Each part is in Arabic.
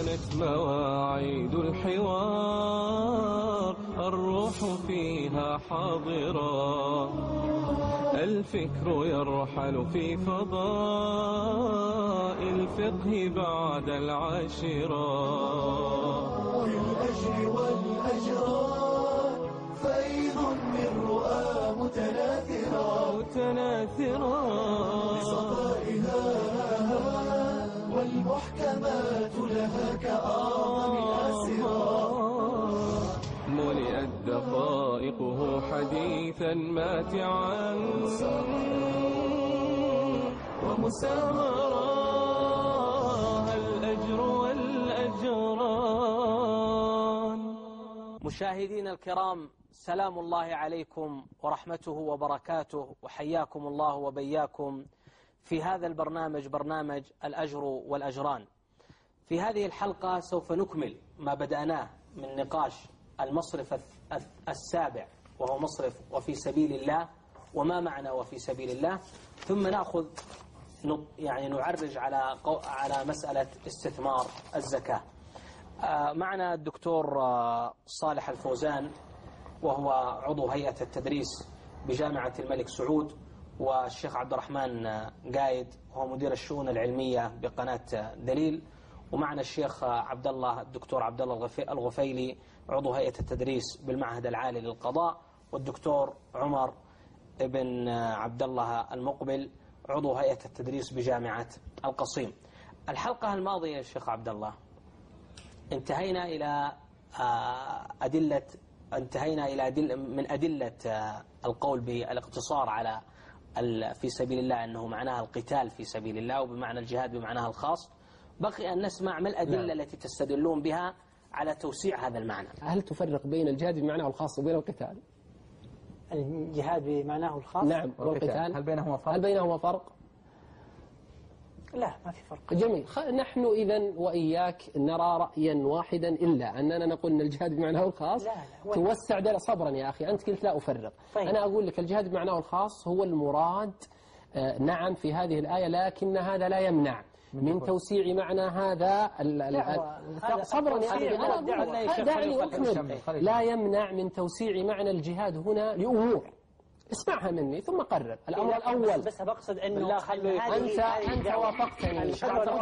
حانت مواعيد الحوار، الروح فيها حاضرة، الفكر يرحل في فضاء الفقه بعد العاشرة. للأجر والأجران فيض من رؤى متناثرة بصفائها والمحكمات لها كأعظم الأسرى. ملئت دقائقه حديثا ماتعا ومسامرا، الأجر والأجران. مشاهدينا الكرام، سلام الله عليكم ورحمته وبركاته، وحياكم الله وبياكم في هذا البرنامج، برنامج الأجر والأجران. في هذه الحلقة سوف نكمل ما بدأناه من نقاش المصرف السابع، وهو مصرف وفي سبيل الله، وما معنى وفي سبيل الله، ثم نأخذ نعرج على مسألة استثمار الزكاة. معنا الدكتور صالح الفوزان، وهو عضو هيئة التدريس بجامعة الملك سعود، والشيخ عبد الرحمن قايد وهو مدير الشؤون العلمية بقناة دليل، ومعنا الشيخ الدكتور عبد الله الغفيلي، عضو هيئة التدريس بالمعهد العالي للقضاء، والدكتور عمر بن عبد الله المقبل، عضو هيئة التدريس بجامعة القصيم. الحلقة الماضية يا شيخ عبد الله انتهينا إلى من أدلة القول بالاقتصار على في سبيل الله أنه معناها القتال في سبيل الله، وبمعنى الجهاد بمعناها الخاص. بقي أن نسمع ما الأدلة التي تستدلون بها على توسيع هذا المعنى. هل تفرق بين الجهاد بمعناه الخاص وبين القتال؟ الجهاد بمعناه الخاص نعم، والقتال هل بينهما فرق؟ لا، ما في فرق. جميل. نحن إذن وإياك نرى رأيا واحدا، إلا أننا نقول أن الجهاد بمعناه الخاص. لا توسع ده. صبرا يا أخي، أنت قلت لا أفرق. طيب. أنا أقول لك الجهاد بمعناه الخاص هو المراد نعم في هذه الآية، لكن هذا لا يمنع من توسيع معنى هذا صبرا يا أخي، دعني أكمل. لا يمنع من توسيع معنى الجهاد هنا لأمور، اسمعها مني ثم قرر. الأمر الأول، بس بقصد أنه أنت وافقتني. لا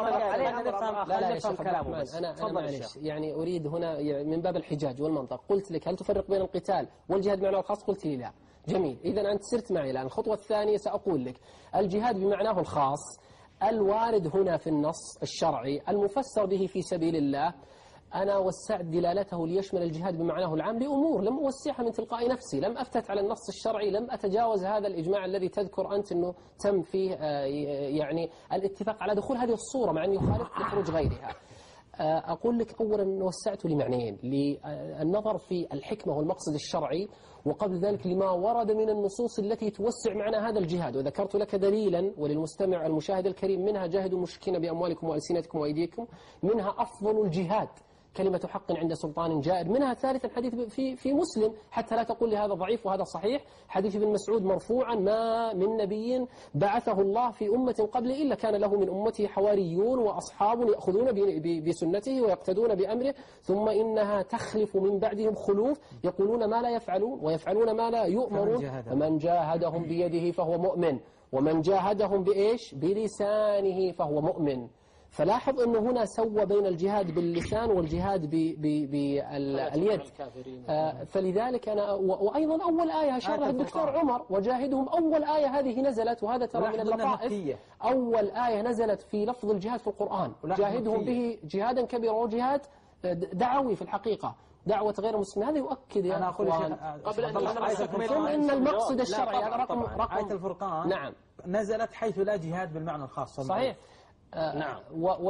يا شيخ الرحمن، أنا معلش يعني أريد هنا من باب الحجاج والمنطق. قلت لك هل تفرق بين القتال والجهاد بمعناه الخاص؟ قلت لي لا. جميل، إذا أنت سرت معي الآن. الخطوة الثانية سأقول لك الجهاد بمعناه الخاص الوارد هنا في النص الشرعي المفسر به في سبيل الله، أنا وسعت دلالته ليشمل الجهاد بمعناه العام لأمور لم أوسعها من تلقاء نفسي، لم أفتت على النص الشرعي، لم أتجاوز هذا الإجماع الذي تذكر أنت أنه تم فيه يعني الاتفاق على دخول هذه الصورة مع أن يخالف لخروج غيرها. أقول لك أولا وسعت لمعنيين: للنظر في الحكمة والمقصد الشرعي، وقبل ذلك لما ورد من النصوص التي توسع معنى هذا الجهاد. وذكرت لك دليلا وللمستمع المشاهد الكريم: منها جاهدوا مشركين بأموالكم وألسنتكم وأيديكم، منها أفضل الجهاد كلمة حق عند سلطان جائر، منها ثالثا حديث في مسلم، حتى لا تقول لي هذا ضعيف وهذا صحيح، حديث ابن مسعود مرفوعا: ما من نبي بعثه الله في أمة قبل إلا كان له من أمته حواريون وأصحاب يأخذون بسنته ويقتدون بأمره، ثم إنها تخلف من بعدهم خلوف يقولون ما لا يفعلون ويفعلون ما لا يؤمرون، فمن جاهدهم بيده فهو مؤمن، ومن جاهدهم بإيش؟ بلسانه فهو مؤمن. فلاحظ أنه هنا سوى بين الجهاد باللسان والجهاد باليد. فلذلك أنا وأيضا أول آية أشار الدكتور عمر: وجاهدهم. أول آية هذه نزلت، وهذا ترى من اللطائف، أول آية نزلت في لفظ الجهاد في القرآن، جاهدهم به جهادا كبيرا، وجهاد دعوي في الحقيقة، دعوة غير مسلمين. هذا يؤكد يا أخوان قبل أن ثم إن المقصد الشرعي هذا رقم آية الفرقان نعم نزلت حيث لا جهاد بالمعنى الخاص. صحيح. نعم.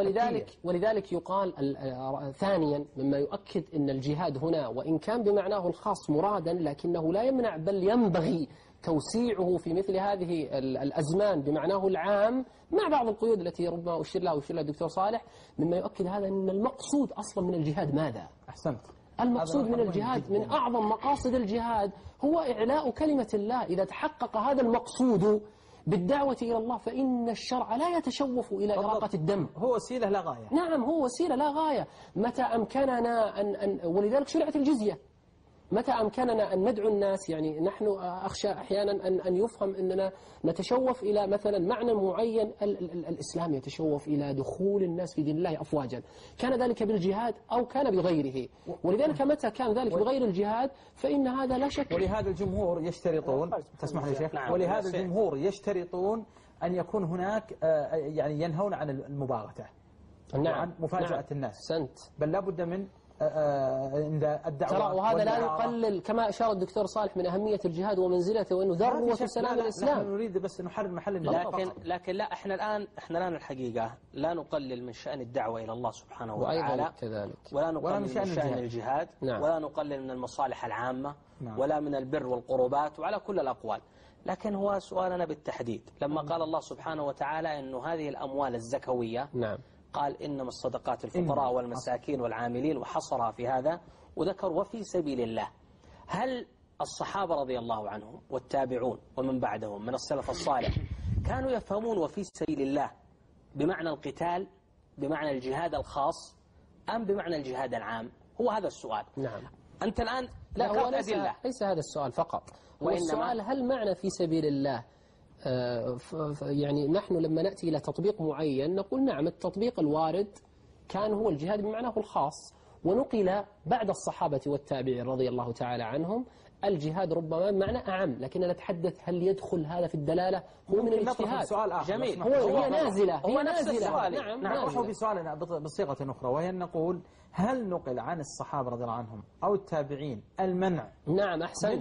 ولذلك يقال ثانيا مما يؤكد أن الجهاد هنا وإن كان بمعناه الخاص مرادا، لكنه لا يمنع بل ينبغي توسيعه في مثل هذه الأزمان بمعناه العام، مع بعض القيود التي ربما أشير لها الدكتور صالح، مما يؤكد هذا أن المقصود أصلا من الجهاد ماذا؟ أحسنت. المقصود من الجهاد، من أعظم مقاصد الجهاد هو إعلاء كلمة الله. إذا تحقق هذا المقصود بالدعوة إلى الله فإن الشرع لا يتشوف إلى إراقة الدم. هو وسيلة لا غاية. نعم هو وسيلة لا غاية. متى أمكننا ولذلك شرعت الجزية. متى أمكننا أن ندعو الناس، يعني نحن أخشى أحيانا أن يفهم أننا نتشوف إلى مثلا معنى معين. الإسلام يتشوف إلى دخول الناس في دين الله أفواجا، كان ذلك بالجهاد أو كان بغيره. ولذلك متى كان ذلك بغير الجهاد فإن هذا لا شك. ولهذا الجمهور يشترطون، تسمح لي شيخ، ولهذا الجمهور يشترطون أن يكون هناك يعني ينهون عن المباغتة، وعن مفاجأة الناس، بل لا بد من الدعوة. ترى وهذا لا يقلل كما أشار الدكتور صالح من أهمية الجهاد ومنزلته وأنه ذروة سلام الإسلام. نحن نريد بس نحرر محل لكن لا، احنا الآن الحقيقة لا نقلل من شأن الدعوة إلى الله سبحانه وتعالى كذلك، ولا نقلل من شأن الجهاد، ولا نقلل من المصالح العامة، ولا من البر والقربات، وعلى كل الأقوال. لكن هو سؤالنا بالتحديد لما قال الله سبحانه وتعالى أنه هذه الأموال الزكوية قال إنما الصدقات الفقراء والمساكين والعاملين، وحصرها في هذا وذكر وفي سبيل الله. هل الصحابة رضي الله عنهم والتابعون ومن بعدهم من السلف الصالح كانوا يفهمون وفي سبيل الله بمعنى القتال، بمعنى الجهاد الخاص، أم بمعنى الجهاد العام؟ هو هذا السؤال. نعم. أنت الآن لا، هو ليس هذا السؤال فقط، والسؤال هل معنى في سبيل الله يعني نحن لما نأتي إلى تطبيق معين نقول نعم التطبيق الوارد كان هو الجهاد بمعناه الخاص، ونقل بعد الصحابة والتابعين رضي الله تعالى عنهم الجهاد ربما بمعنى أعم، لكن نتحدث هل يدخل هذا في الدلالة؟ هو من الاجتهاد. سؤال آخر. جميل. هي نازلة. هو نفس السؤال. نعم. نروح بسؤالنا بصيغة أخرى، وهي أن نقول هل نقل عن الصحابة رضي الله عنهم أو التابعين المنع نعم أحسن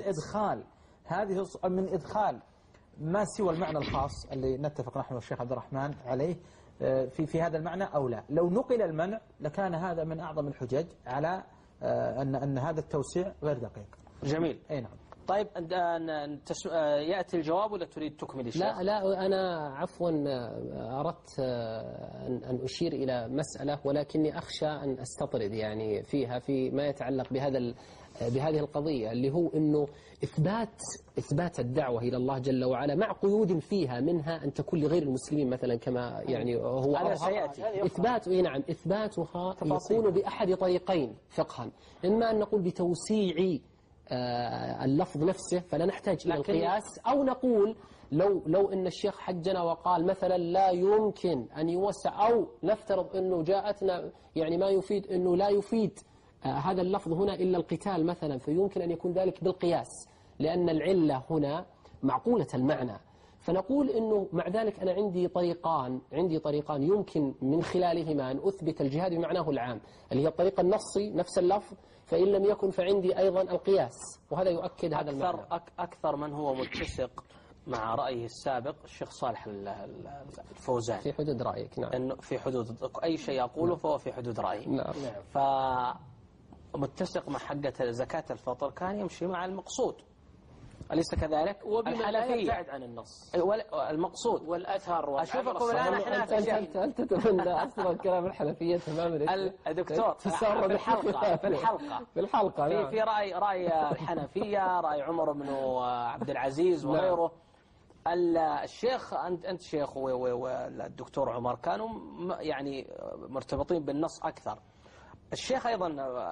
من إدخال ما سوى المعنى الخاص اللي نتفق نحن والشيخ عبد الرحمن عليه في هذا المعنى أو لا؟ لو نقل المنع لكان هذا من أعظم الحجج على أن هذا التوسيع غير دقيق. جميل. أي نعم. طيب يأتي الجواب ولا تريد تكمل الشيخ؟ لا أنا عفوا أردت أن أشير إلى مسألة، ولكني أخشى أن أستطرد يعني فيها في ما يتعلق بهذه القضية، اللي هو أنه إثبات الدعوة إلى الله جل وعلا مع قيود فيها، منها أن تكون لغير المسلمين مثلا كما يعني هو إثباتها يكون بأحد طريقين فقها، إما أن نقول بتوسيع اللفظ نفسه فلا نحتاج إلى القياس، أو نقول لو أن الشيخ حجنا وقال مثلا لا يمكن أن يوسع، أو نفترض أنه جاءتنا يعني ما يفيد أنه لا يفيد هذا اللفظ هنا إلا القتال مثلا، فيمكن أن يكون ذلك بالقياس لأن العلة هنا معقولة المعنى. فنقول أنه مع ذلك أنا عندي طريقان يمكن من خلالهما أن أثبت الجهاد بمعناه العام، اللي هي الطريقة النصي نفس اللفظ، فإن لم يكن فعندي أيضا القياس، وهذا يؤكد هذا المعنى. أكثر من هو متسق مع رأيه السابق الشيخ صالح الفوزان في حدود رأيك. نعم. إنه في حدود أي شيء أقوله فهو في حدود رأيي. نعم. فمتسق مع حقة زكاة الفطر كان يمشي مع المقصود، أليس كذلك؟ وبما لا يبتعد عن النص المقصود والأثر. أشوفكم الآن أنت تتمنى أصلا كلام الحنفية تماما. الدكتور في الحلقة في رأي الحنفية، رأي عمر بن عبد العزيز وغيره. الشيخ أنت شيخ والدكتور عمر كانوا يعني مرتبطين بالنص أكثر. الشيخ أيضا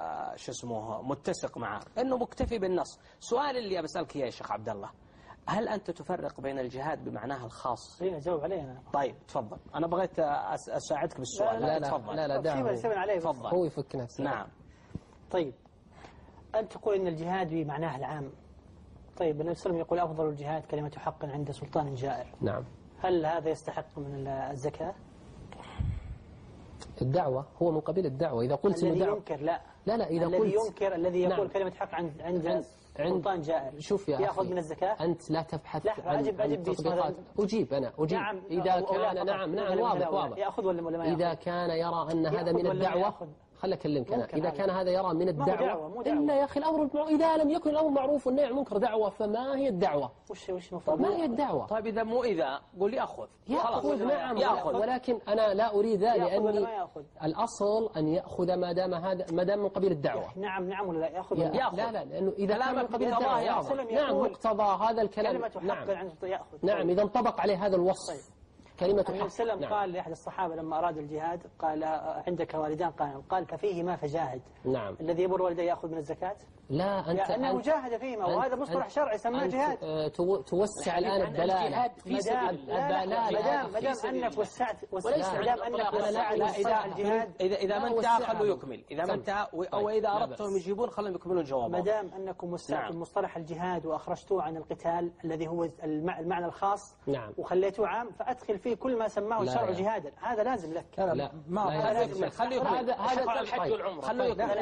متسق معه أنه مكتفي بالنص. سؤال اللي بسألك يا شيخ عبد الله، هل أنت تفرق بين الجهاد بمعناه الخاص؟ أجاوب عليه أنا. طيب تفضل، أنا بغيت أساعدك بالسؤال. لا دعوه هو يفك نفسه. نعم. طيب أنت تقول إن الجهاد بمعناه العام. طيب النبي صلى الله عليه وسلم يقول أفضل الجهاد كلمة حق عند سلطان جائر. نعم. هل هذا يستحق من الزكاة؟ الدعوة هو من قبيل الدعوة. إذا قلت الذي ينكر لا إذا الذي ينكر الذي يقول كلمة حق عند سلطان جائر، شوف يا يأخذ من الزكاة. أنت لا تبحث عن التطبيقات. أجيب نعم. إذا كان نعم واضح يأخذ ولا ما إذا كان يرى أن هذا من الدعوة خلي أكلمك أنا. إذا كان هذا يرى من دعوة، الدعوة مو دعوة. إلا يا أخي الأمر إذا لم يكن الأمر معروف والنهي عن المنكر دعوة، فما هي الدعوة؟ وش المفروض؟ ما هي الدعوة؟ طيب إذا مو إذا قول يأخذ. يأخذ، نعم يأخذ. ولكن أنا لا أريد ذا، يأخذ ولا لأني ما يأخذ؟ الأصل أن يأخذ ما دام من قبيل الدعوة. نعم ولا لا يأخذ؟ يأخذ. لا لأنه إذا كان من كلامك قبيل مقتضاه الدعوة يأخذ. نعم مقتضى هذا الكلام. كلمة حق نعم عنده يأخذ. نعم إذا انطبق عليه هذا الوصف كلمة النبي حق. صلى الله عليه وسلم قال لأحد الصحابة لما أراد الجهاد قال عندك والدان؟ قال ففيهما فجاهد. نعم. الذي يبر والديه يأخذ من الزكاة؟ لا أنت لأنه جاهد فيهما، وهذا مصطلح شرعي يسمى جهاد. توسع الآن الدلالة في سبيل الله. مدام أنك وسعت مدام أنك وسعت الجهاد. إذا ما انتهى خلوا يكمل، إذا ما انتهى أو إذا أردتهم يجيبون خلهم يكملون جوابهم. مدام أنكم وسعتم مصطلح الجهاد وأخرجتوه عن القتال الذي هو المعنى الخاص، وخليتوه عام، فأدخل فيه كل ما سماه الشرع جهادا. هذا لازم لك. لا ما خلوا يكمل. هذا الحج والعمرة. خلوا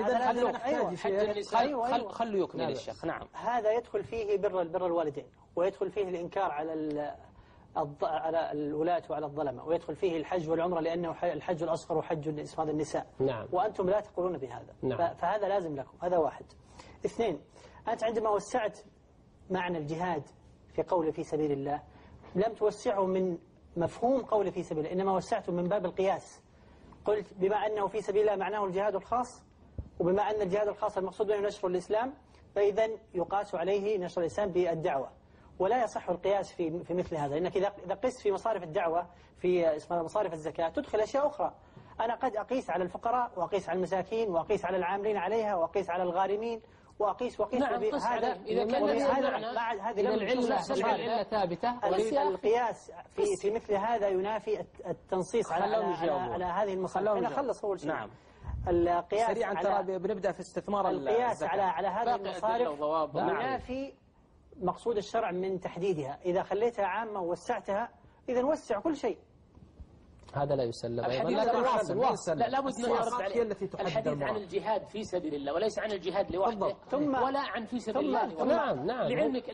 يكمل. خلوا يكمل الشيخ. نعم. هذا يدخل فيه بر الوالدين، ويدخل فيه الإنكار على الولاة وعلى الظلمة، ويدخل فيه الحج والعمرة لأنه الحج الأصغر وحج إسفاد النساء. نعم. وأنتم لا تقولون بهذا. نعم. فهذا لازم لكم. هذا واحد. اثنين، أنت عندما وسعت معنى الجهاد في قول في سبيل الله لم توسعه من مفهوم قول في سبيل الله، إنما وسعته من باب القياس. قلت بما أنه في سبيل الله معناه الجهاد الخاص، وبما أن الجهاد الخاص المقصود منه نشر الإسلام، فإذا يقاس عليه نشر الإسلام بالدعوة. ولا يصح القياس في مثل هذا، لأنك إذا قست في مصارف الدعوة في مصارف الزكاة تدخل أشياء أخرى. أنا قد أقيس على الفقراء، وأقيس على المساكين، وأقيس على العاملين عليها، وأقيس على الغارمين، وأقيس نعم. هذا إذا كان هذه العلة ثابتة. القياس في مثل هذا ينافي التنصيص على هذه المصارف. أنا خلص أول شيء. نعم. القياس سريعا ترى بنبدأ في استثمار القياس على هذه المصارف ينافي مقصود الشرع من تحديدها. إذا خليتها عامة ووسعتها إذا وسع كل شيء. هذا لا يسلم. واصل. لا لابد من يرد عليه. الحديث عن الجهاد في سبيل الله وليس عن الجهاد لوحده ولا عن في سبيل الله. نعم. لعلمك